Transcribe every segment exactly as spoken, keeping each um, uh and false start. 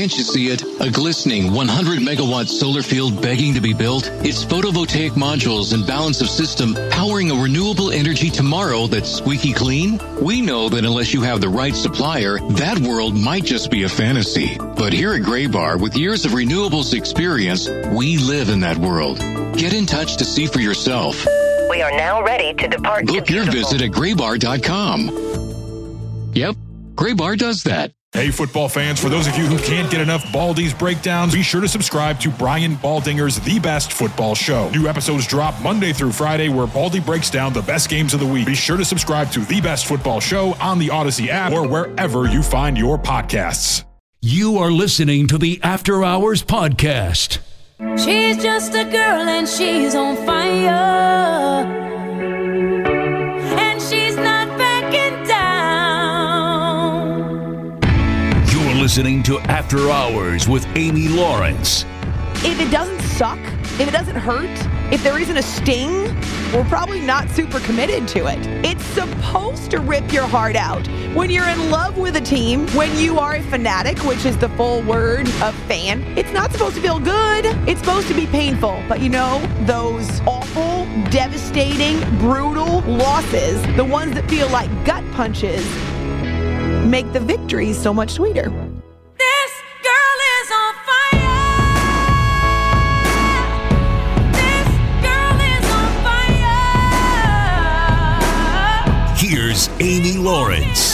Can't you see it? A glistening one hundred megawatt solar field begging to be built? It's photovoltaic modules and balance of system powering a renewable energy tomorrow that's squeaky clean? We know that unless you have the right supplier, that world might just be a fantasy. But here at Graybar, with years of renewables experience, we live in that world. Get in touch to see for yourself. We are now ready to depart. Book your visit at graybar dot com. Yep, Graybar does that. Hey, football fans, for those of you who can't get enough Baldy's breakdowns, be sure to subscribe to Brian Baldinger's The Best Football Show. New episodes drop Monday through Friday where Baldy breaks down the best games of the week. Be sure to subscribe to The Best Football Show on the Odyssey app or wherever you find your podcasts. You are listening to the After Hours Podcast. She's just a girl and she's on fire. Listening to After Hours with Amy Lawrence. If it doesn't suck, if it doesn't hurt, if there isn't a sting, we're probably not super committed to it. It's supposed to rip your heart out. When you're in love with a team, when you are a fanatic, which is the full word of fan, it's not supposed to feel good. It's supposed to be painful. But you know, those awful, devastating, brutal losses, the ones that feel like gut punches, make the victories so much sweeter. This girl is on fire. This girl is on fire. Here's Amy Lawrence.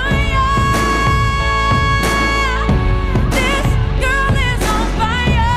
This girl is on fire.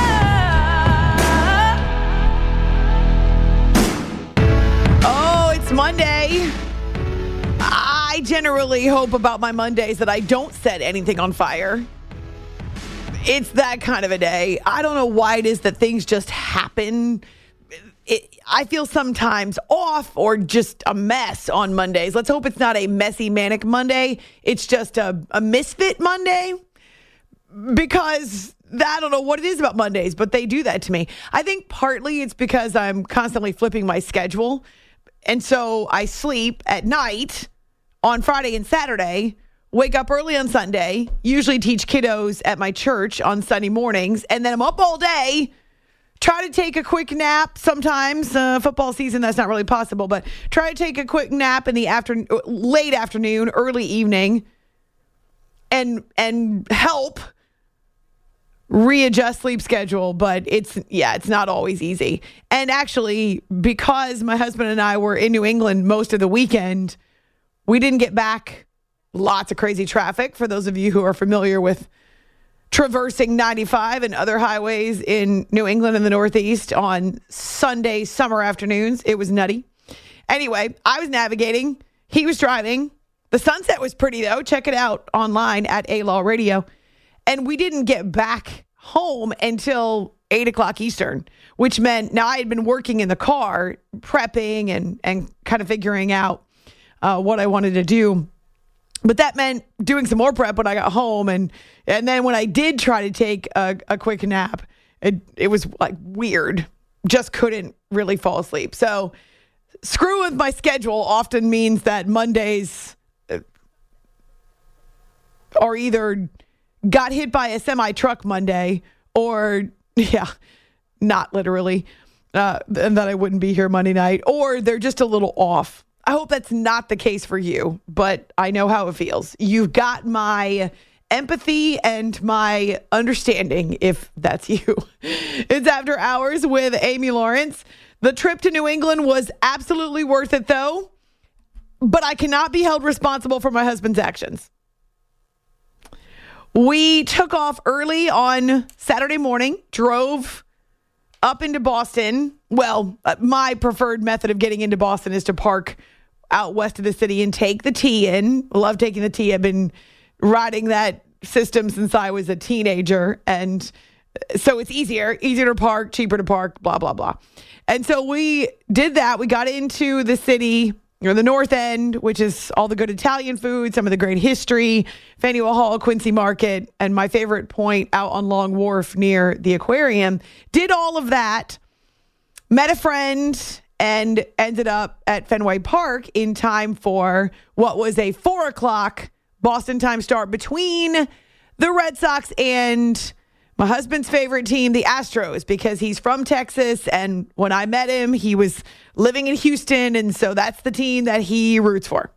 Oh, it's Monday. I generally hope about my Mondays that I don't set anything on fire. It's that kind of a day. I don't know why it is that things just happen. It, I feel sometimes off or just a mess on Mondays. Let's hope it's not a messy, manic Monday. It's just a, a misfit Monday, because I don't know what it is about Mondays, but they do that to me. I think partly it's because I'm constantly flipping my schedule. And so I sleep at night on Friday and Saturday, wake up early on Sunday, usually teach kiddos at my church on Sunday mornings, and then I'm up all day, try to take a quick nap. Sometimes, uh, football season, that's not really possible, but try to take a quick nap in the afternoon, late afternoon, early evening, and and help readjust sleep schedule. But it's, yeah, it's not always easy. And actually, because my husband and I were in New England most of the weekend, we didn't get back. Lots of crazy traffic for those of you who are familiar with traversing ninety-five and other highways in New England and the Northeast on Sunday summer afternoons. It was nutty. Anyway, I was navigating. He was driving. The sunset was pretty, though. Check it out online at A Law Radio. And we didn't get back home until eight o'clock Eastern, which meant now I had been working in the car, prepping and, and kind of figuring out Uh, what I wanted to do. But that meant doing some more prep when I got home. And and then when I did try to take a, a quick nap, it, it was like weird. Just couldn't really fall asleep. So screw with my schedule often means that Mondays are either got hit by a semi-truck Monday or, yeah, not literally, uh, and that I wouldn't be here Monday night, or they're just a little off. I hope that's not the case for you, but I know how it feels. You've got my empathy and my understanding if that's you. It's After Hours with Amy Lawrence. The trip to New England was absolutely worth it, though, but I cannot be held responsible for my husband's actions. We took off early on Saturday morning, drove up into Boston. Well, uh, my preferred method of getting into Boston is to park out west of the city and take the T in. Love taking the T. I've been riding that system since I was a teenager. And so it's easier, easier to park, cheaper to park, blah, blah, blah. And so we did that. We got into the city, or the North End, which is all the good Italian food, some of the great history, Faneuil Hall, Quincy Market, and my favorite point out on Long Wharf near the aquarium. Did all of that, met a friend, and ended up at Fenway Park in time for what was a four o'clock Boston time start between the Red Sox and my husband's favorite team, the Astros, because he's from Texas. And when I met him, he was living in Houston. And so that's the team that he roots for.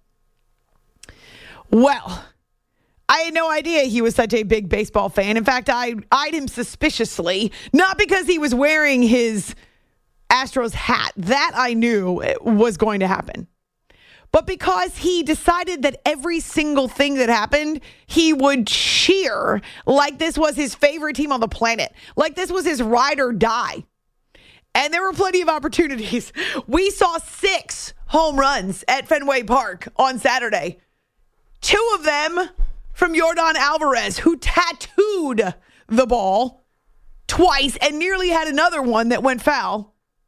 Well, I had no idea he was such a big baseball fan. In fact, I eyed him suspiciously, not because he was wearing his Astros hat. That I knew was going to happen. But because he decided that every single thing that happened, he would cheer like this was his favorite team on the planet, like this was his ride or die. And there were plenty of opportunities. We saw six home runs at Fenway Park on Saturday. Two of them from Yordan Alvarez, who tattooed the ball twice and nearly had another one that went foul.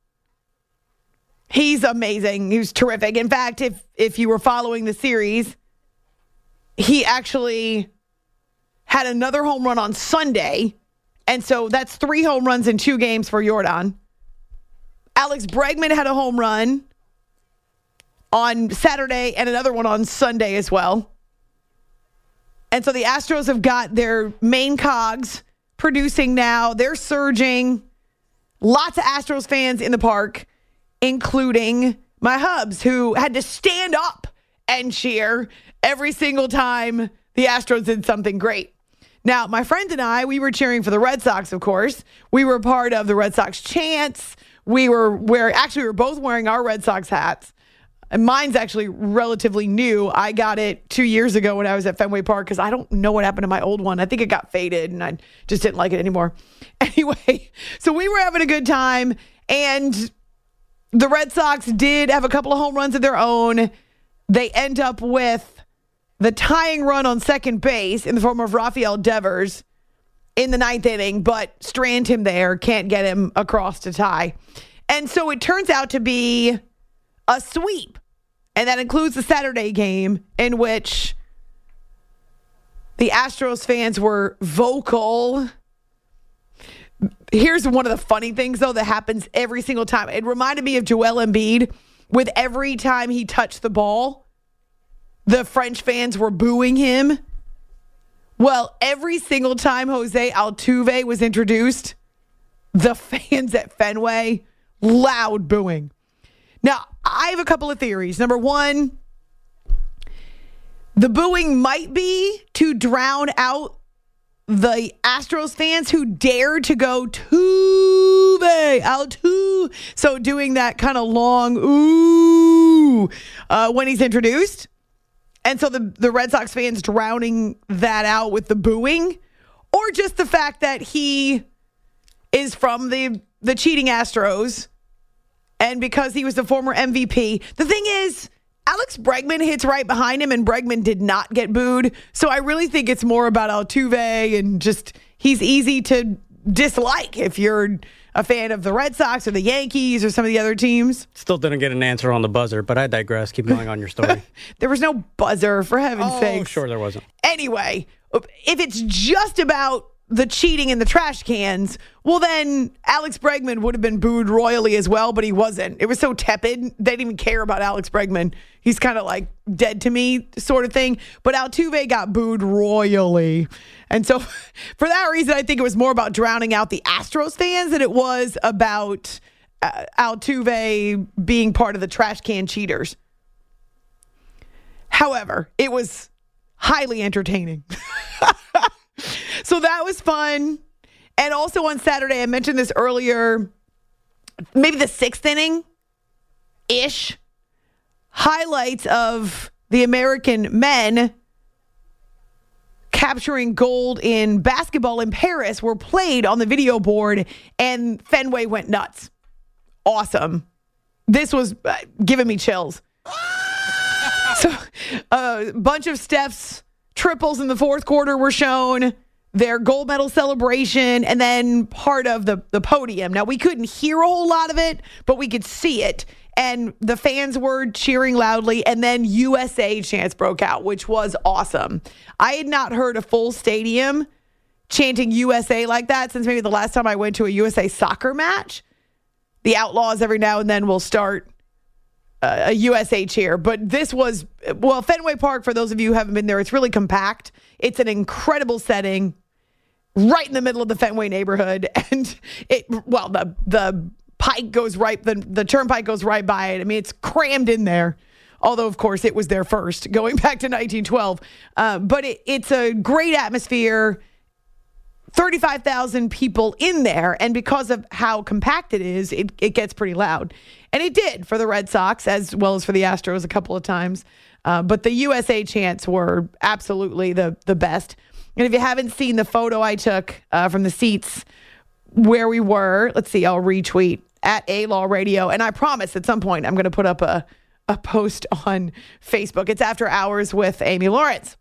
He's amazing. He was terrific. In fact, if if you were following the series, he actually had another home run on Sunday. And so that's three home runs in two games for Yordan. Alex Bregman had a home run on Saturday and another one on Sunday as well. And so the Astros have got their main cogs producing now. They're surging. Lots of Astros fans in the park, including my hubs, who had to stand up and cheer every single time the Astros did something great. Now, my friend and I, we were cheering for the Red Sox, of course. We were part of the Red Sox chants. We were wearing, actually, we were both wearing our Red Sox hats. And mine's actually relatively new. I got it two years ago when I was at Fenway Park because I don't know what happened to my old one. I think it got faded and I just didn't like it anymore. Anyway, so we were having a good time, and the Red Sox did have a couple of home runs of their own. They end up with the tying run on second base in the form of Rafael Devers in the ninth inning, but strand him there, can't get him across to tie. And so it turns out to be a sweep. And that includes the Saturday game in which the Astros fans were vocal. Here's one of the funny things, though, that happens every single time. It reminded me of Joel Embiid with every time he touched the ball, the French fans were booing him. Well, every single time Jose Altuve was introduced, the fans at Fenway, loud booing. Now, I have a couple of theories. Number one, the booing might be to drown out the Astros fans who dared to go Tuve, Altuve. So doing that kind of long ooh uh, when he's introduced. And so the, the Red Sox fans drowning that out with the booing, or just the fact that he is from the, the cheating Astros. And because he was the former M V P. The thing is, Alex Bregman hits right behind him, and Bregman did not get booed. So I really think it's more about Altuve, and just he's easy to dislike if you're a fan of the Red Sox or the Yankees or some of the other teams. Still didn't get an answer on the buzzer, but I digress. Keep going on your story. There was no buzzer, for heaven's oh, sake. Oh, sure there wasn't. Anyway, if it's just about the cheating in the trash cans, well, then Alex Bregman would have been booed royally as well, but he wasn't. It was so tepid. They didn't even care about Alex Bregman. He's kind of like dead to me sort of thing. But Altuve got booed royally. And so for that reason, I think it was more about drowning out the Astros fans than it was about uh, Altuve being part of the trash can cheaters. However, it was highly entertaining. So that was fun. And also on Saturday, I mentioned this earlier, maybe the sixth inning-ish, highlights of the American men capturing gold in basketball in Paris were played on the video board, and Fenway went nuts. Awesome. This was uh, giving me chills. So a bunch of Steph's triples in the fourth quarter were shown, their gold medal celebration, and then part of the, the podium. Now, we couldn't hear a whole lot of it, but we could see it. And the fans were cheering loudly, and then U S A chants broke out, which was awesome. I had not heard a full stadium chanting U S A like that since maybe the last time I went to a U S A soccer match. The Outlaws every now and then will start a U S H here, but this was, well, Fenway Park, for those of you who haven't been there, it's really compact. It's an incredible setting right in the middle of the Fenway neighborhood. And it, well, the, the pike goes right, the, the turnpike goes right by it. I mean, it's crammed in there. Although, of course, it was there first, going back to nineteen twelve. Uh, but it, it's a great atmosphere. thirty-five thousand people in there. And because of how compact it is, it, it gets pretty loud. And it did for the Red Sox as well as for the Astros a couple of times. Uh, but the U S A chants were absolutely the, the best. And if you haven't seen the photo I took uh, from the seats where we were, let's see, I'll retweet at A-Law Radio. And I promise at some point I'm going to put up a, a post on Facebook. It's After Hours with Amy Lawrence.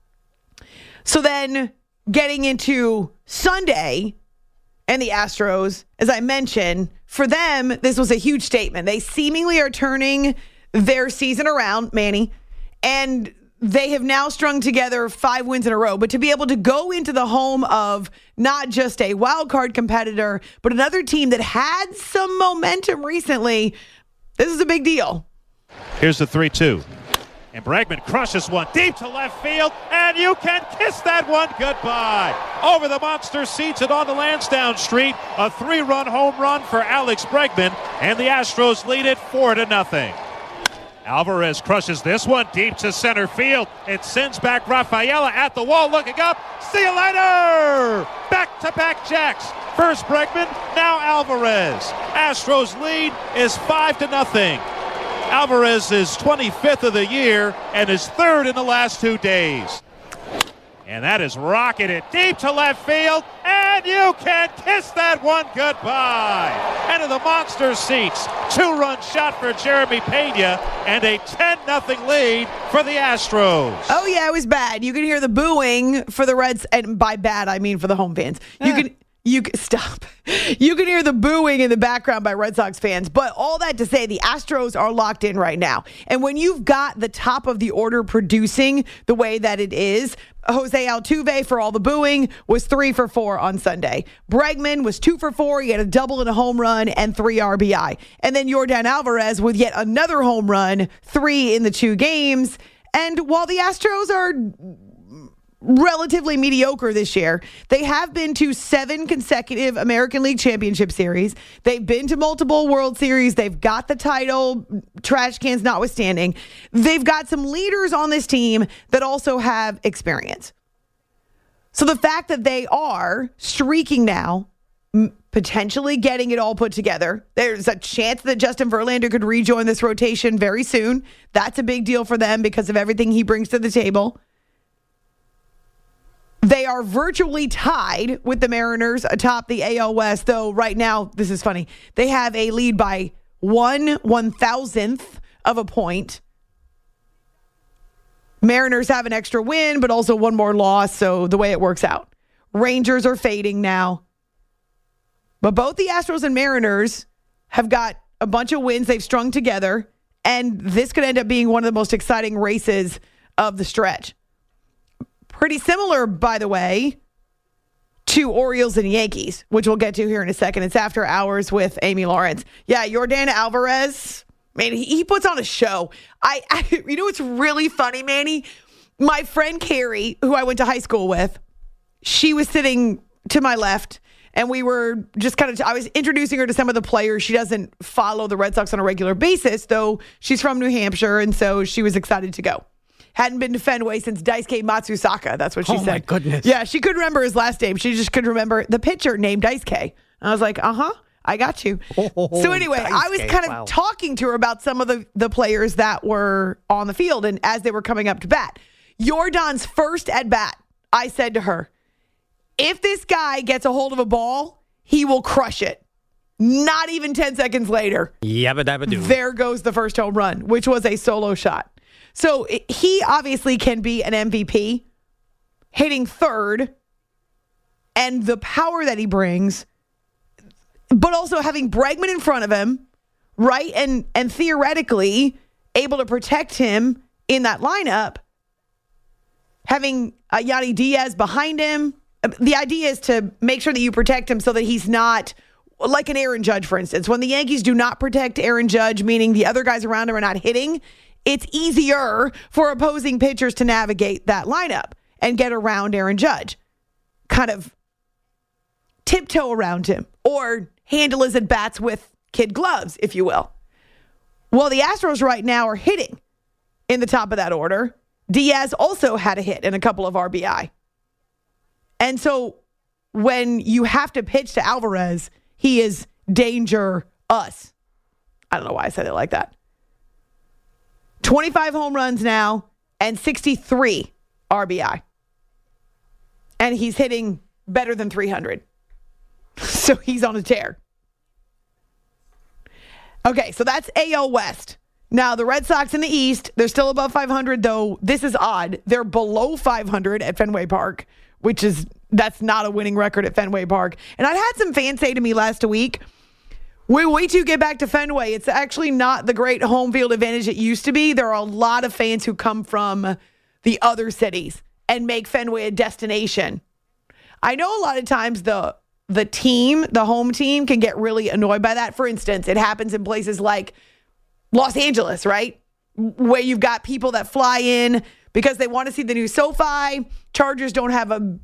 So then getting into Sunday and the Astros, as I mentioned, for them, this was a huge statement. They seemingly are turning their season around, Manny, and they have now strung together five wins in a row. But to be able to go into the home of not just a wild card competitor, but another team that had some momentum recently, this is a big deal. Here's the three two. And Bregman crushes one deep to left field, and you can kiss that one goodbye. Over the monster seats and on the Lansdowne Street, a three-run home run for Alex Bregman, and the Astros lead it four to nothing. Alvarez crushes this one deep to center field. It sends back Rafaela at the wall, looking up. See you later! Back-to-back jacks. First Bregman, now Alvarez. Astros lead is five to nothing. Alvarez is twenty-fifth of the year and is third in the last two days. And that is rocketed deep to left field, and you can kiss that one goodbye. Into the monster seats. Two-run shot for Jeremy Pena, and a ten nothing lead for the Astros. Oh, yeah, it was bad. You can hear the booing for the Reds, and by bad, I mean for the home fans. You Eh. can... You can stop. You can hear the booing in the background by Red Sox fans. But all that to say, the Astros are locked in right now. And when you've got the top of the order producing the way that it is, Jose Altuve, for all the booing, was three for four on Sunday. Bregman was two for four. He had a double and a home run and three R B I. And then Yordan Alvarez with yet another home run, three in the two games. And while the Astros are relatively mediocre this year, they have been to seven consecutive American League Championship Series. They've been to multiple World Series. They've got the title, trash cans notwithstanding. They've got some leaders on this team that also have experience. So the fact that they are streaking now, m- potentially getting it all put together, there's a chance that Justin Verlander could rejoin this rotation very soon. That's a big deal for them because of everything he brings to the table. They are virtually tied with the Mariners atop the A L West, though right now, this is funny, they have a lead by one one-thousandth of a point. Mariners have an extra win, but also one more loss, so the way it works out. Rangers are fading now. But both the Astros and Mariners have got a bunch of wins they've strung together, and this could end up being one of the most exciting races of the stretch. Pretty similar, by the way, to Orioles and Yankees, which we'll get to here in a second. It's After Hours with Amy Lawrence. Yeah, Yordan Alvarez, man, he, he puts on a show. I, I, you know what's really funny, Manny? My friend Carrie, who I went to high school with, she was sitting to my left, and we were just kind of, I was introducing her to some of the players. She doesn't follow the Red Sox on a regular basis, though she's from New Hampshire, and so she was excited to go. Hadn't been to Fenway since Daisuke Matsusaka. That's what she oh said. Oh, my goodness. Yeah, she couldn't remember his last name. She just couldn't remember the pitcher named Daisuke. I was like, uh-huh, I got you. Oh, so anyway, Daisuke, I was kind of wow. talking to her about some of the, the players that were on the field and as they were coming up to bat. Yordan's first at bat, I said to her, if this guy gets a hold of a ball, he will crush it. Not even ten seconds later, Yabba dabba doo. there goes the first home run, which was a solo shot. So he obviously can be an M V P, hitting third, and the power that he brings, but also having Bregman in front of him, right? And and theoretically able to protect him in that lineup, having uh, Yandy Diaz behind him. The idea is to make sure that you protect him so that he's not like an Aaron Judge, for instance, when the Yankees do not protect Aaron Judge, meaning the other guys around him are not hitting, it's easier for opposing pitchers to navigate that lineup and get around Aaron Judge. Kind of tiptoe around him or handle his at-bats with kid gloves, if you will. Well, the Astros right now are hitting in the top of that order. Diaz also had a hit and a couple of R B I. And so when you have to pitch to Alvarez, he is danger us. I don't know why I said it like that. twenty-five home runs now and sixty-three R B I. And he's hitting better than three hundred. So he's on a tear. Okay, so that's A L West. Now, the Red Sox in the East, they're still above five hundred, though this is odd. They're below five hundred at Fenway Park, which is, that's not a winning record at Fenway Park. And I had some fans say to me last week, we wait till you get back to Fenway. It's actually not the great home field advantage it used to be. There are a lot of fans who come from the other cities and make Fenway a destination. I know a lot of times the the team, the home team, can get really annoyed by that. For instance, it happens in places like Los Angeles, right? Where you've got people that fly in because they want to see the new SoFi. Chargers don't have a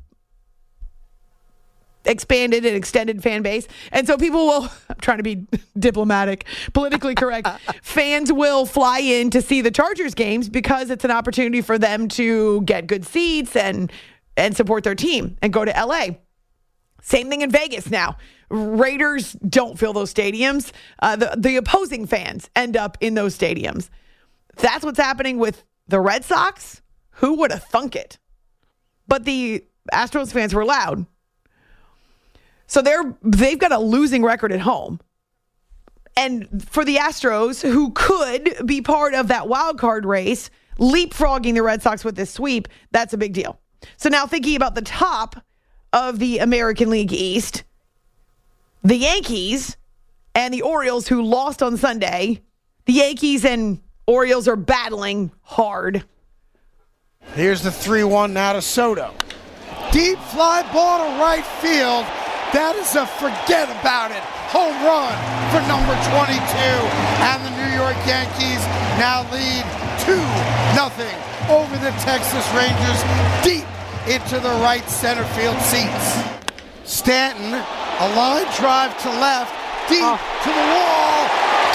expanded and extended fan base. And so people will, I'm trying to be diplomatic, politically correct, fans will fly in to see the Chargers games because it's an opportunity for them to get good seats and and support their team and go to L A. Same thing in Vegas now. Raiders don't fill those stadiums. Uh, the, the opposing fans end up in those stadiums. That's what's happening with the Red Sox. Who would have thunk it? But the Astros fans were loud. So they're, they've got a losing record at home. And for the Astros, who could be part of that wild card race, leapfrogging the Red Sox with this sweep, that's a big deal. So now thinking about the top of the American League East, the Yankees and the Orioles, who lost on Sunday. The Yankees and Orioles are battling hard. Here's the three one now to Soto. Deep fly ball to right field. That is a forget about it home run for number twenty-two. And the New York Yankees now lead two nothing over the Texas Rangers deep into the right center field seats. Stanton, a line drive to left, deep oh. to the wall.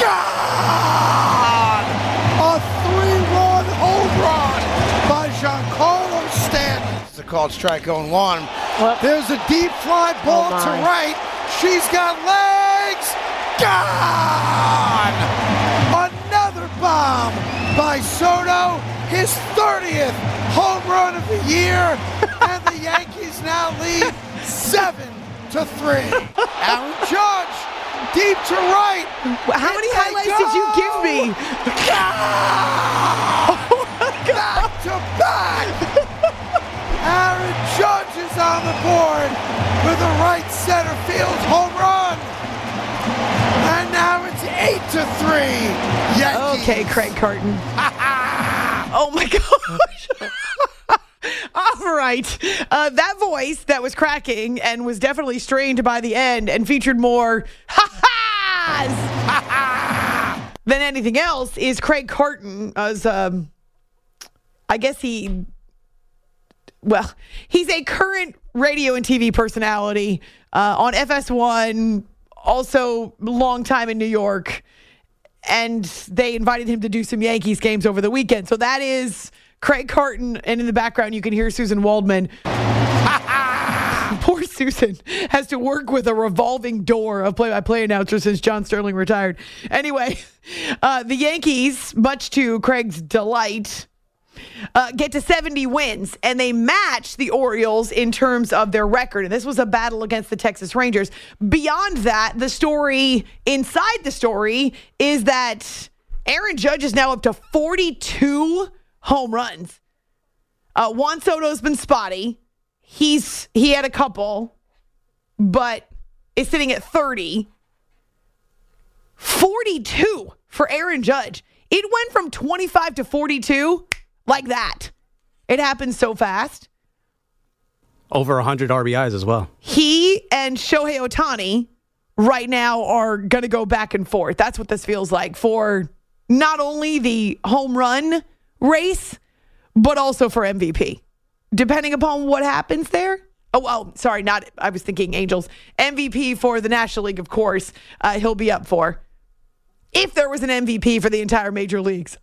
Gone! A three-run home run by Giancarlo Stanton. It's a called strike oh one. What? There's a deep fly ball oh to right. She's got legs. Gone! Another bomb by Soto. His thirtieth home run of the year. And the Yankees now lead seven to three. Aaron Judge, deep to right. How many highlights did you give me? Oh back to back. Aaron Judge is on the board with a right center field home run. And now it's eight to three. Yankees. Okay, Craig Carton. Oh my gosh. All right. Uh, that voice that was cracking and was definitely strained by the end and featured more ha-has ha-ha, than anything else is Craig Carton. As um, I guess he, well, he's a current radio and T V personality uh, on F S one, also long time in New York. And they invited him to do some Yankees games over the weekend. So that is Craig Carton, and in the background you can hear Susan Waldman. Poor Susan has to work with a revolving door of play-by-play announcers since John Sterling retired. Anyway, uh, the Yankees, much to Craig's delight, uh, get to seventy wins, and they match the Orioles in terms of their record. And this was a battle against the Texas Rangers. Beyond that, the story inside the story is that Aaron Judge is now up to forty-two home runs. Uh, Juan Soto's been spotty. He's he had a couple, but is sitting at thirty. forty-two for Aaron Judge. It went from twenty-five to forty-two like that. It happened so fast. Over one hundred R B Is as well. He and Shohei Ohtani right now are going to go back and forth. That's what this feels like for not only the home run race, but also for M V P. Depending upon what happens there. Oh, well, sorry, not, I was thinking Angels. M V P for the National League, of course, uh, he'll be up for. If there was an M V P for the entire major leagues.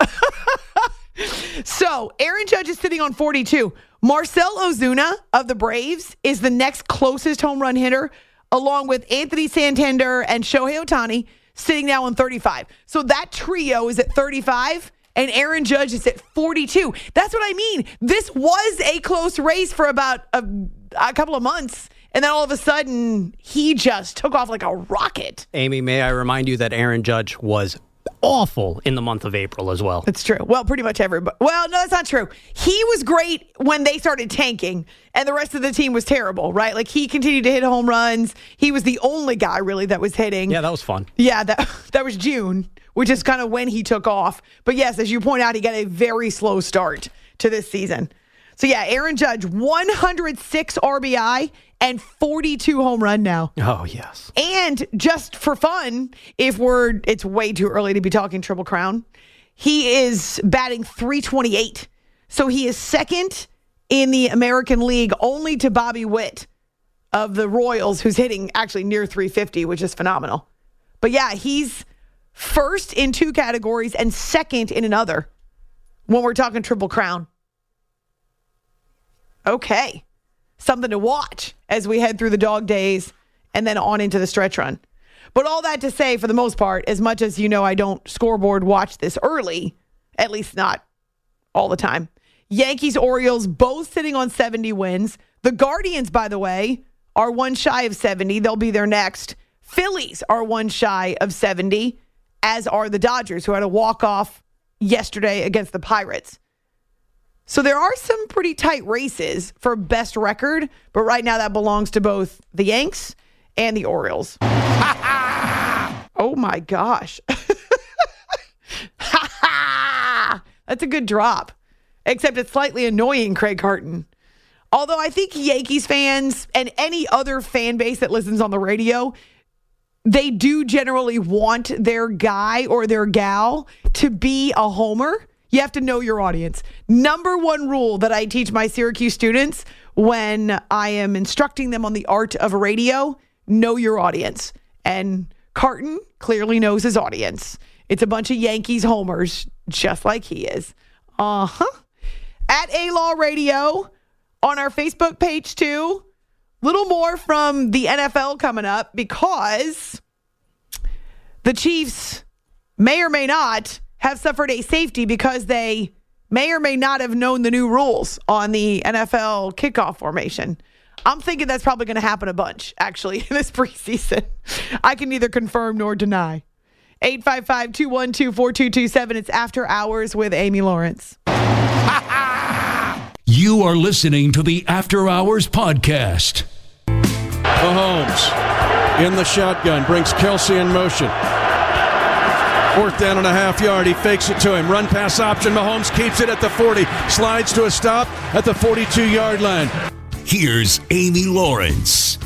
So, Aaron Judge is sitting on forty-two. Marcell Ozuna of the Braves is the next closest home run hitter, along with Anthony Santander and Shohei Ohtani, sitting now on thirty-five. So that trio is at thirty-five, and Aaron Judge is at forty-two. That's what I mean. This was a close race for about a, a couple of months, and then all of a sudden, he just took off like a rocket. Amy, may I remind you that Aaron Judge was awful in the month of April as well. That's true. Well, pretty much everybody. Well, no, that's not true. He was great when they started tanking and the rest of the team was terrible, right? Like, he continued to hit home runs. He was the only guy really that was hitting. Yeah, that was fun. Yeah, that that was June, which is kind of when he took off. But yes, as you point out, he got a very slow start to this season. So yeah, Aaron Judge, one hundred six R B I and forty-two home run now. Oh, yes. And just for fun, if we're, it's way too early to be talking Triple Crown, he is batting three twenty-eight. So he is second in the American League only to Bobby Witt of the Royals, who's hitting actually near three fifty, which is phenomenal. But yeah, he's first in two categories and second in another when we're talking Triple Crown. Okay. Something to watch as we head through the dog days and then on into the stretch run. But all that to say, for the most part, as much as you know I don't scoreboard watch this early, at least not all the time. Yankees, Orioles, both sitting on seventy wins. The Guardians, by the way, are one shy of seventy. They'll be there next. Phillies are one shy of seventy, as are the Dodgers, who had a walk-off yesterday against the Pirates. So there are some pretty tight races for best record, but right now that belongs to both the Yanks and the Orioles. Oh my gosh. That's a good drop. Except it's slightly annoying, Craig Harton. Although I think Yankees fans and any other fan base that listens on the radio, they do generally want their guy or their gal to be a homer. You have to know your audience. Number one rule that I teach my Syracuse students when I am instructing them on the art of radio, know your audience. And Carton clearly knows his audience. It's a bunch of Yankees homers, just like he is. Uh-huh. At A-Law Radio, on our Facebook page too. Little more from the N F L coming up because the Chiefs may or may not have suffered a safety because they may or may not have known the new rules on the N F L kickoff formation. I'm thinking that's probably going to happen a bunch, actually, in this preseason. I can neither confirm nor deny. eight five five, two one two, four two two seven. It's After Hours with Amy Lawrence. You are listening to the After Hours podcast. Mahomes in the shotgun brings Kelsey in motion. Fourth down and a half yard. He fakes it to him. Run pass option. Mahomes keeps it at the forty. Slides to a stop at the forty-two yard line. Here's Amy Lawrence.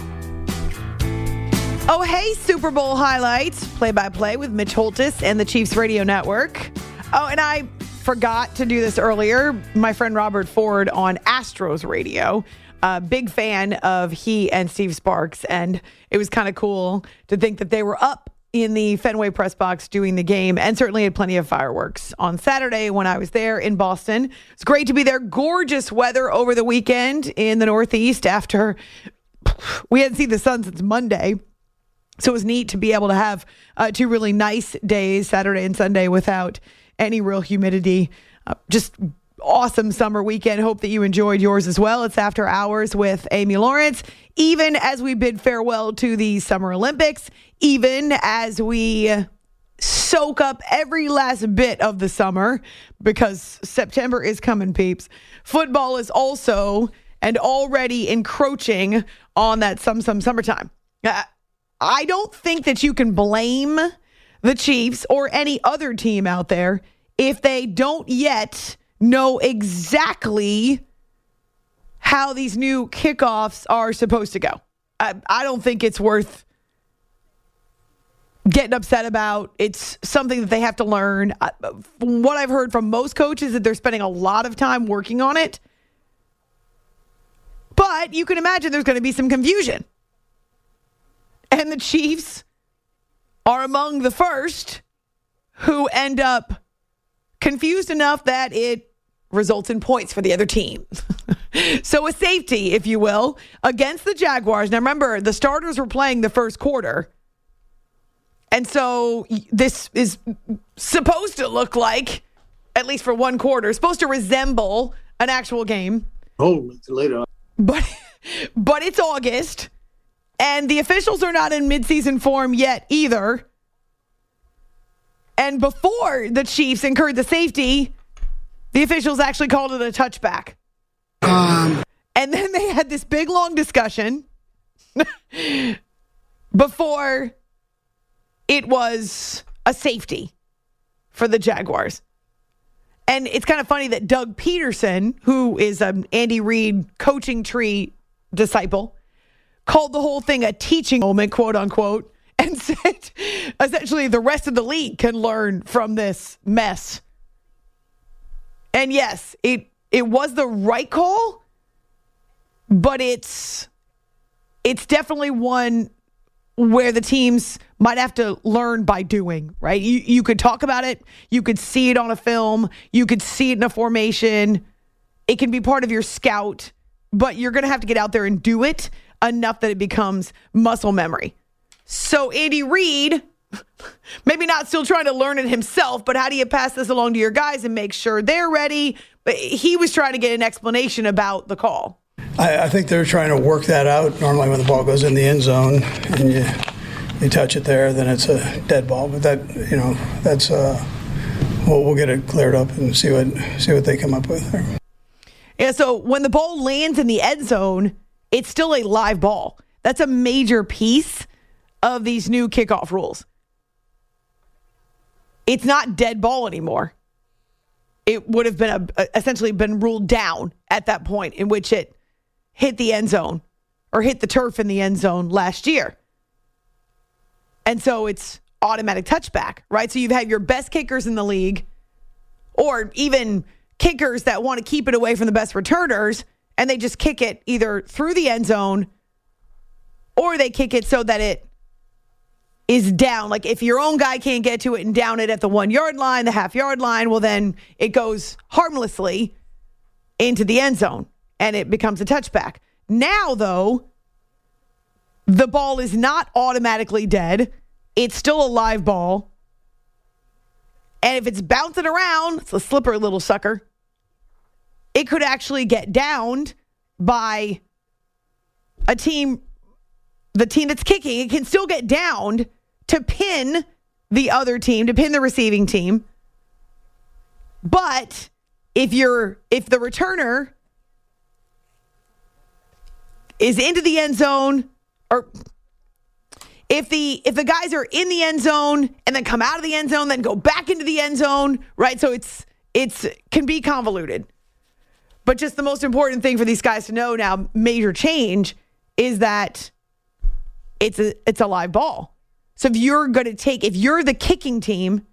Oh, hey, Super Bowl highlights. Play-by-play with Mitch Holtis and the Chiefs Radio Network. Oh, and I forgot to do this earlier. My friend Robert Ford on Astros Radio. A big fan of he and Steve Sparks. And it was kind of cool to think that they were up in the Fenway press box doing the game, and certainly had plenty of fireworks on Saturday when I was there in Boston. It's great to be there. Gorgeous weather over the weekend in the Northeast after we hadn't seen the sun since Monday. So it was neat to be able to have uh, two really nice days, Saturday and Sunday, without any real humidity. Uh, just awesome summer weekend. Hope that you enjoyed yours as well. It's After Hours with Amy Lawrence. Even as we bid farewell to the Summer Olympics, even as we soak up every last bit of the summer, because September is coming, peeps. Football is also and already encroaching on that some, some summertime. Uh, I don't think that you can blame the Chiefs or any other team out there if they don't yet know exactly how these new kickoffs are supposed to go. I, I don't think it's worth getting upset about. It's something that they have to learn. From what I've heard from most coaches, that they're spending a lot of time working on it. But you can imagine there's going to be some confusion. And the Chiefs are among the first who end up confused enough that it results in points for the other team. So a safety, if you will, against the Jaguars. Now remember, the starters were playing the first quarter. And so this is supposed to look like, at least for one quarter, supposed to resemble an actual game. Oh, later on. But, but it's August, and the officials are not in midseason form yet either. And before the Chiefs incurred the safety, the officials actually called it a touchback. Um. And then they had this big, long discussion before it was a safety for the Jaguars. And it's kind of funny that Doug Peterson, who is an Andy Reid coaching tree disciple, called the whole thing a teaching moment, quote unquote, and said essentially the rest of the league can learn from this mess. And yes, it it was the right call, but it's it's definitely one where the teams might have to learn by doing, right? You you could talk about it. You could see it on a film. You could see it in a formation. It can be part of your scout, but you're going to have to get out there and do it enough that it becomes muscle memory. So Andy Reid, maybe not still trying to learn it himself, but how do you pass this along to your guys and make sure they're ready? But he was trying to get an explanation about the call. I, I think they're trying to work that out. Normally when the ball goes in the end zone and you you touch it there, then it's a dead ball. But that, you know, that's, uh, we'll, we'll get it cleared up and see what see what they come up with there. Yeah, so when the ball lands in the end zone, it's still a live ball. That's a major piece of these new kickoff rules. It's not dead ball anymore. It would have been a, essentially been ruled down at that point in which it hit the end zone or hit the turf in the end zone last year. And so it's automatic touchback, right? So you've had your best kickers in the league, or even kickers that want to keep it away from the best returners, and they just kick it either through the end zone or they kick it so that it is down. Like if your own guy can't get to it and down it at the one yard line, the half yard line, well then it goes harmlessly into the end zone and it becomes a touchback. Now though, the ball is not automatically dead. It's still a live ball. And if it's bouncing around, it's a slippery little sucker. It could actually get downed by a team, the team that's kicking. It can still get downed to pin the other team, to pin the receiving team. But if you're, if the returner is into the end zone, or if the if the guys are in the end zone and then come out of the end zone, then go back into the end zone, right? So it's it's can be convoluted. But just the most important thing for these guys to know now, major change, is that it's a it's a live ball. So if you're going to take, if you're the kicking team,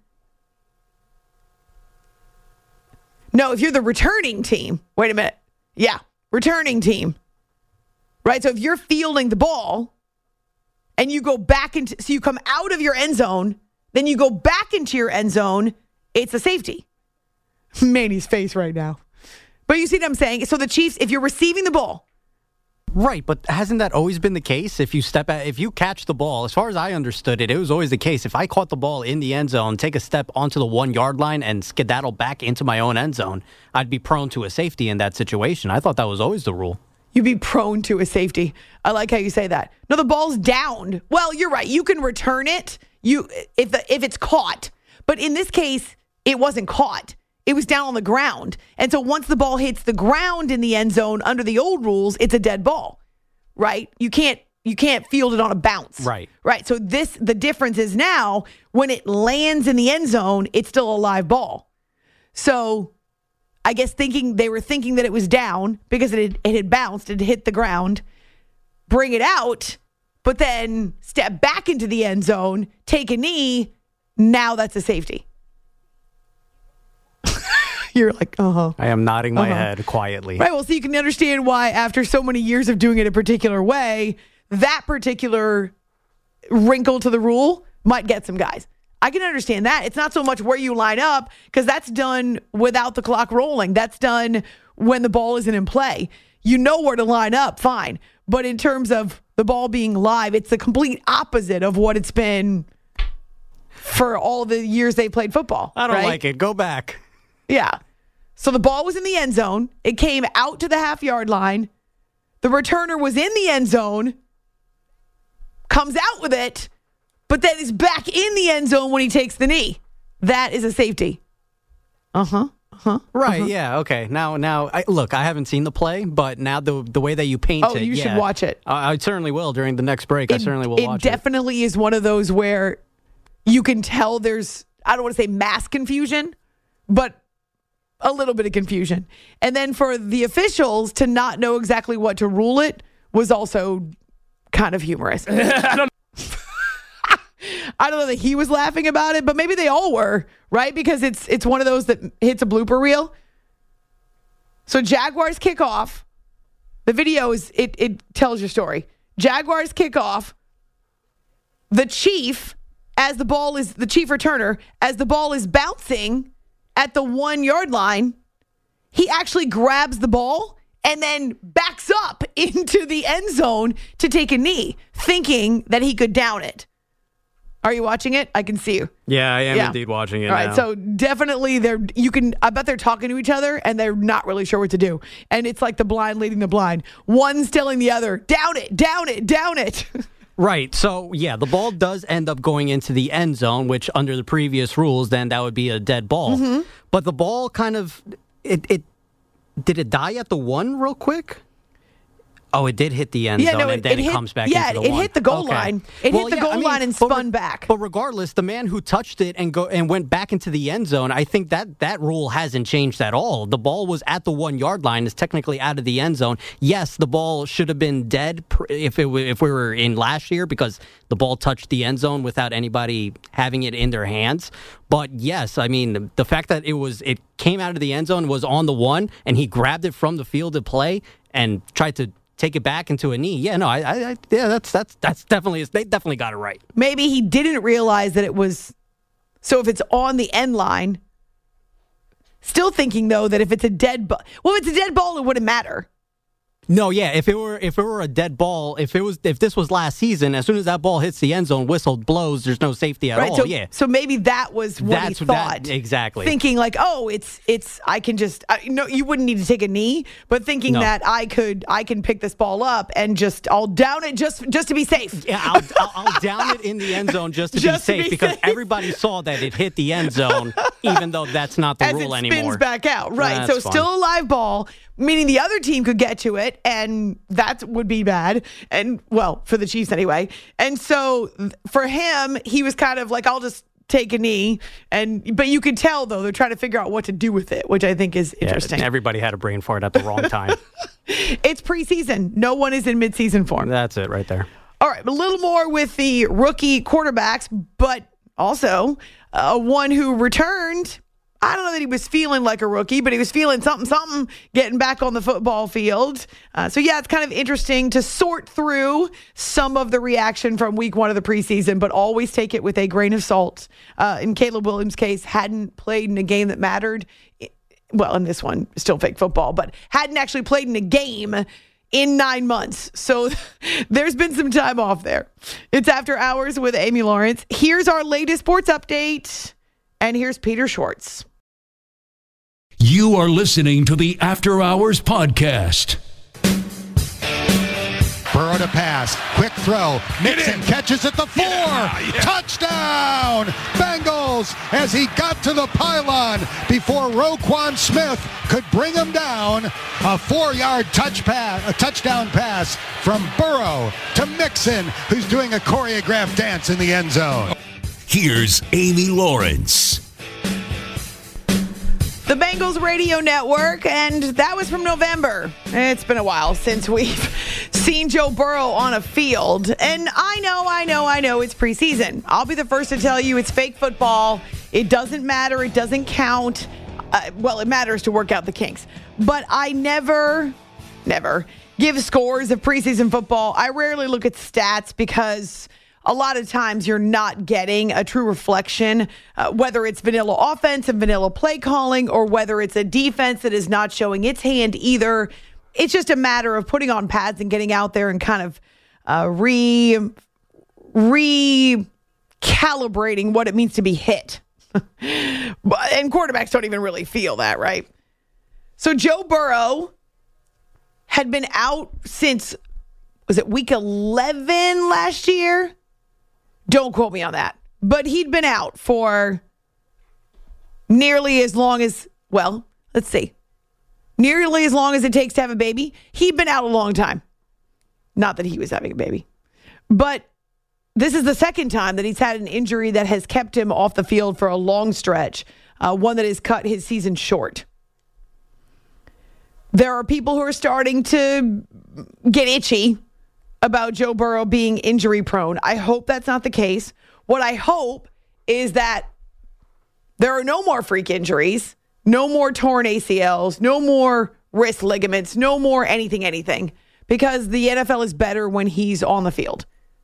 no, if you're the returning team, wait a minute. Yeah, returning team. Right? So if you're fielding the ball and you go back into, so you come out of your end zone, then you go back into your end zone, it's a safety. Manny's face right now. But you see what I'm saying? So the Chiefs, if you're receiving the ball. Right, but hasn't that always been the case? If you step at, if you catch the ball, as far as I understood it, it was always the case. If I caught the ball in the end zone, take a step onto the one yard line and skedaddle back into my own end zone, I'd be prone to a safety in that situation. I thought that was always the rule. You'd be prone to a safety. I like how you say that. No, the ball's downed. Well, you're right. You can return it. You if the, if it's caught. But in this case, it wasn't caught. It was down on the ground. And so once the ball hits the ground in the end zone under the old rules, it's a dead ball. Right? You can't you can't field it on a bounce. Right. Right. So this the difference is now when it lands in the end zone, it's still a live ball. So I guess thinking they were thinking that it was down because it had, it had bounced, it had hit the ground. Bring it out, but then step back into the end zone, take a knee, now that's a safety. You're like, uh-huh. I am nodding my uh-huh. head quietly. Right, well, so you can understand why after so many years of doing it a particular way, that particular wrinkle to the rule might get some guys. I can understand that. It's not so much where you line up, because that's done without the clock rolling. That's done when the ball isn't in play. You know where to line up, fine. But in terms of the ball being live, it's the complete opposite of what it's been for all the years they played football. I don't right? like it. Go back. Yeah. So the ball was in the end zone. It came out to the half-yard line. The returner was in the end zone, comes out with it, but then is back in the end zone when he takes the knee. That is a safety. Uh-huh. Uh-huh. Right, uh-huh. yeah, okay. Now, now, I, look, I haven't seen the play, but now the the way that you paint oh, it, you yeah, should watch it. I, I certainly will during the next break. It, I certainly will it watch definitely it. is one of those where you can tell there's, I don't want to say mass confusion, but a little bit of confusion. And then for the officials to not know exactly what to rule it was also kind of humorous. I don't I don't know that he was laughing about it, but maybe they all were, right? Because it's it's one of those that hits a blooper reel. So Jaguars kick off. The video is it it tells your story. Jaguars kick off. The Chief, as the ball is the Chief returner, as the ball is bouncing at the one yard line, he actually grabs the ball and then backs up into the end zone to take a knee, thinking that he could down it. Are you watching it? I can see you. Yeah, I am yeah. indeed watching it. All right, now. so definitely they're you can I bet they're talking to each other and they're not really sure what to do. And it's like the blind leading the blind. One's telling the other, down it, down it, down it. Right. So, yeah, the ball does end up going into the end zone, which under the previous rules, then that would be a dead ball. Mm-hmm. But the ball kind of, it, it did it die at the one real quick? Oh, it did hit the end yeah, zone, no, it, and then it, it, hit, comes back yeah, into the it one. hit the goal okay. line. It well, hit the yeah, goal I mean, line and but spun re- back. But regardless, the man who touched it and go and went back into the end zone, I think that that rule hasn't changed at all. The ball was at the one-yard line, is technically out of the end zone. Yes, the ball should have been dead if it if we were in last year because the ball touched the end zone without anybody having it in their hands. But yes, I mean, the fact that it was it came out of the end zone, was on the one, and he grabbed it from the field of play and tried to take it back into a knee. Yeah, no, I, I, I yeah, that's that's that's definitely they definitely got it right. Maybe he didn't realize that it was. So if it's on the end line, still thinking though that if it's a dead ball, well, if it's a dead ball, it wouldn't matter. No, yeah, if it were if it were a dead ball, if it was if this was last season, as soon as that ball hits the end zone, whistle blows, there's no safety at right, all. So, yeah. So maybe that was what That's he thought. that, exactly. Thinking like, oh, it's it's I can just I, no, you wouldn't need to take a knee, but thinking No. that I could I can pick this ball up and just I'll down it just just to be safe. Yeah, I'll, I'll, I'll down it in the end zone just to Just to be safe be because safe. everybody saw that it hit the end zone, even though that's not the As rule it spins anymore. back out, right? That's so fun. still a live ball, meaning the other team could get to it, and that would be bad. And well, for the Chiefs anyway. And so th- for him, he was kind of like, I'll just take a knee. And but you could tell though they're trying to figure out what to do with it, which I think is Yeah, interesting. everybody had a brain fart at the wrong time. It's preseason. No one is in midseason form. That's it right there. All right, a little more with the rookie quarterbacks, but also uh, one who returned. I don't know that he was feeling like a rookie, but he was feeling something, something getting back on the football field. Uh, so, yeah, it's kind of interesting to sort through some of the reaction from week one of the preseason, but always take it with a grain of salt. Uh, in Caleb Williams' case, hadn't played in a game that mattered. Well, in this one, still fake football, but hadn't actually played in a game in nine months. So there's been some time off there. It's After Hours with Amy Lawrence. Here's our latest sports update, and here's Peter Schwartz. You are listening to the After Hours Podcast. Burrow to pass. Quick throw. Mixon catches at the four. Yeah. Touchdown! Bengals as he got to the pylon before Roquan Smith could bring him down. A four-yard touch pass, a touchdown pass from Burrow to Mixon, who's doing a choreographed dance in the end zone. Here's Amy Lawrence. The Bengals Radio Network, and that was from November. It's been a while since we've seen Joe Burrow on a field. And I know, I know, I know it's preseason. I'll be the first to tell you it's fake football. It doesn't matter. It doesn't count. Uh, well, it matters to work out the kinks. But I never, never give scores of preseason football. I rarely look at stats because a lot of times you're not getting a true reflection, uh, whether it's vanilla offense and vanilla play calling or whether it's a defense that is not showing its hand either. It's just a matter of putting on pads and getting out there and kind of uh, re recalibrating what it means to be hit. And quarterbacks don't even really feel that, right? So Joe Burrow had been out since, was it week eleven last year? Don't quote me on that. But he'd been out for nearly as long as, well, let's see. Nearly as long as it takes to have a baby. He'd been out a long time. Not that he was having a baby. But this is the second time that he's had an injury that has kept him off the field for a long stretch. Uh, one that has cut his season short. There are people who are starting to get itchy about Joe Burrow being injury prone. I hope that's not the case. What I hope is that there are no more freak injuries, no more torn A C Ls, no more wrist ligaments, no more anything, anything, because the N F L is better when he's on the field.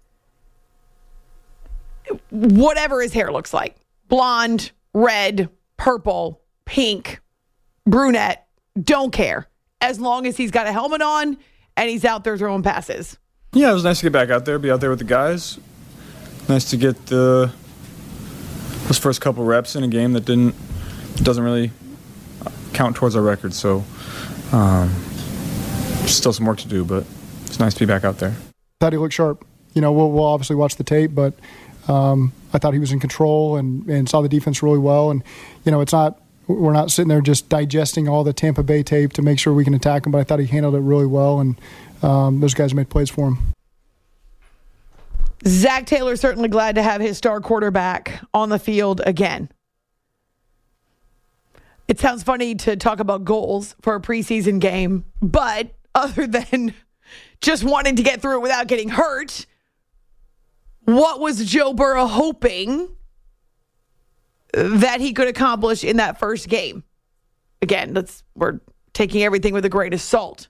Whatever his hair looks like, blonde, red, purple, pink, brunette, don't care. As long as he's got a helmet on and he's out there throwing passes. Yeah, it was nice to get back out there, be out there with the guys. Nice to get the those first couple reps in a game that didn't doesn't really count towards our record. So um, still some work to do, but it's nice to be back out there. Thought he looked sharp. You know, we'll, we'll obviously watch the tape, but um, I thought he was in control and, and saw the defense really well. And you know, it's not we're not sitting there just digesting all the Tampa Bay tape to make sure we can attack him, but I thought he handled it really well, and um, those guys made plays for him. Zach Taylor certainly glad to have his star quarterback on the field again. It sounds funny to talk about goals for a preseason game, but other than just wanting to get through it without getting hurt, what was Joe Burrow hoping that he could accomplish in that first game? Again, that's we're taking everything with a grain of salt.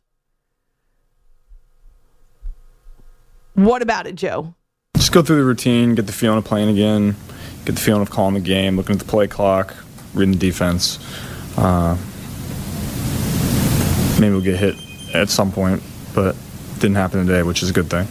What about it, Joe? Just go through the routine, get the feeling of playing again, get the feeling of calling the game, looking at the play clock, reading the defense. Uh, maybe we'll get hit at some point, but it didn't happen today, which is a good thing.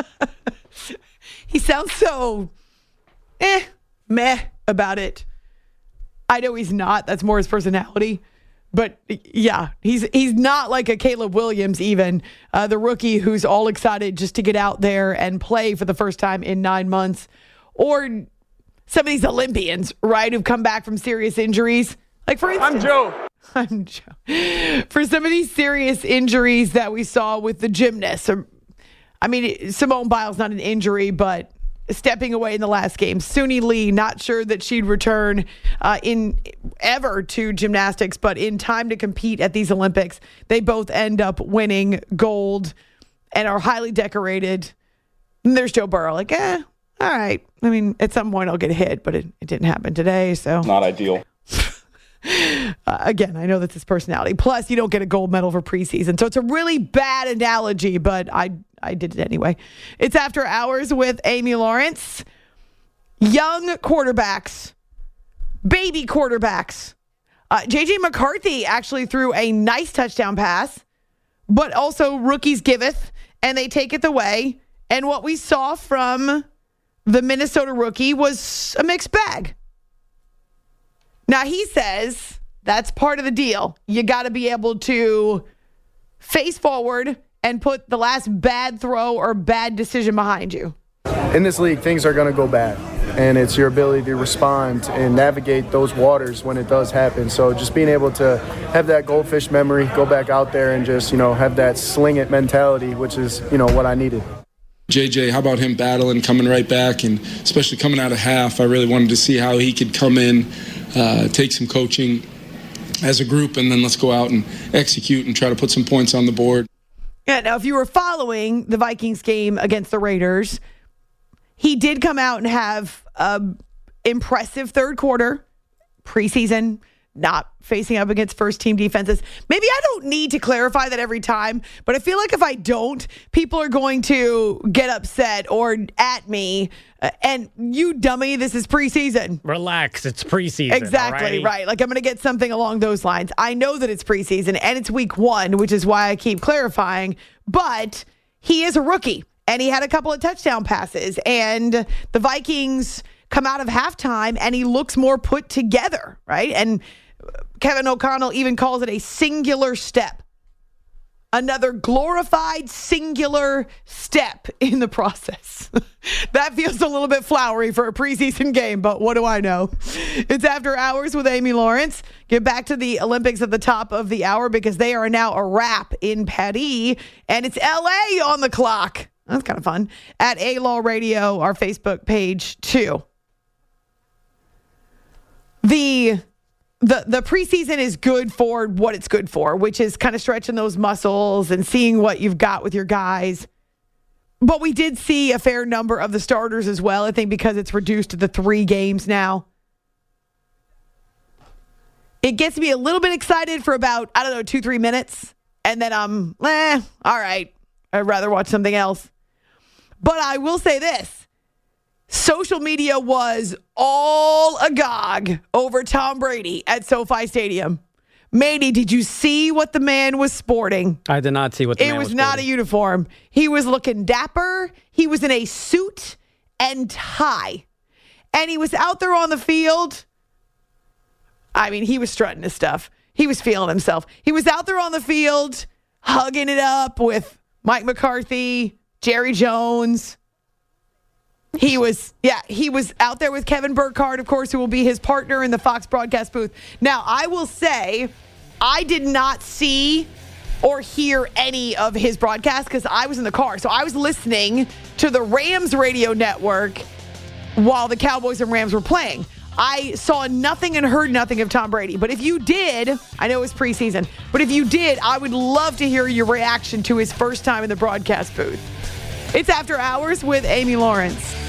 He sounds so eh, meh about it. I know he's not. That's more his personality. But, yeah, he's he's not like a Caleb Williams even, uh, the rookie who's all excited just to get out there and play for the first time in nine months. Or some of these Olympians, right, who've come back from serious injuries. Like, for instance, I'm Joe. I'm Joe. For some of these serious injuries that we saw with the gymnasts. Or, I mean, Simone Biles, not an injury, but stepping away in the last game. Suni Lee, not sure that she'd return uh, in ever to gymnastics, but in time to compete at these Olympics, they both end up winning gold and are highly decorated. And there's Joe Burrow, like, eh, all right. I mean, at some point I'll get hit, but it, it didn't happen today, so. Not ideal. Uh, again, I know that's his personality. Plus, you don't get a gold medal for preseason. So it's a really bad analogy, but I I did it anyway. It's After Hours with Amy Lawrence. Young quarterbacks, baby quarterbacks. Uh, J J McCarthy actually threw a nice touchdown pass, but also rookies giveth, and they taketh away. And what we saw from the Minnesota rookie was a mixed bag. Now, he says that's part of the deal. You got to be able to face forward and put the last bad throw or bad decision behind you. In this league, things are going to go bad, and it's your ability to respond and navigate those waters when it does happen. So just being able to have that goldfish memory, go back out there and just, you know, have that sling it mentality, which is, you know, what I needed. J J, how about him battling, coming right back, and especially coming out of half? I really wanted to see how he could come in, uh, take some coaching as a group, and then let's go out and execute and try to put some points on the board. Yeah, now, if you were following the Vikings game against the Raiders, he did come out and have an impressive third quarter, preseason, not facing up against first-team defenses. Maybe I don't need to clarify that every time, but I feel like if I don't, people are going to get upset or at me. Uh, and you dummy, this is preseason. Relax, it's preseason. Exactly, alrighty? right. Like I'm going to get something along those lines. I know that it's preseason and it's week one, which is why I keep clarifying. But he is a rookie and he had a couple of touchdown passes. And the Vikings come out of halftime and he looks more put together, right? And Kevin O'Connell even calls it a singular step. Another glorified singular step in the process. That feels a little bit flowery for a preseason game, but what do I know? It's After Hours with Amy Lawrence. Get back to the Olympics at the top of the hour because they are now a wrap in Paris, and it's L A on the clock. That's kind of fun. At A-Law Radio, our Facebook page, too. The... The the preseason is good for what it's good for, which is kind of stretching those muscles and seeing what you've got with your guys. But we did see a fair number of the starters as well, I think, because it's reduced to the three games now. It gets me a little bit excited for about, I don't know, two, three minutes. And then I'm, eh, all right. I'd rather watch something else. But I will say this. Social media was all agog over Tom Brady at SoFi Stadium. Manny, did you see what the man was sporting? I did not see what the it man was was not sporting. a uniform. He was looking dapper. He was in a suit and tie. And he was out there on the field. I mean, he was strutting his stuff. He was feeling himself. He was out there on the field, hugging it up with Mike McCarthy, Jerry Jones. He was, yeah, he was out there with Kevin Burkhardt, of course, who will be his partner in the Fox broadcast booth. Now, I will say, I did not see or hear any of his broadcast because I was in the car. So I was listening to the Rams radio network while the Cowboys and Rams were playing. I saw nothing and heard nothing of Tom Brady. But if you did, I know it's preseason, but if you did, I would love to hear your reaction to his first time in the broadcast booth. It's After Hours with Amy Lawrence.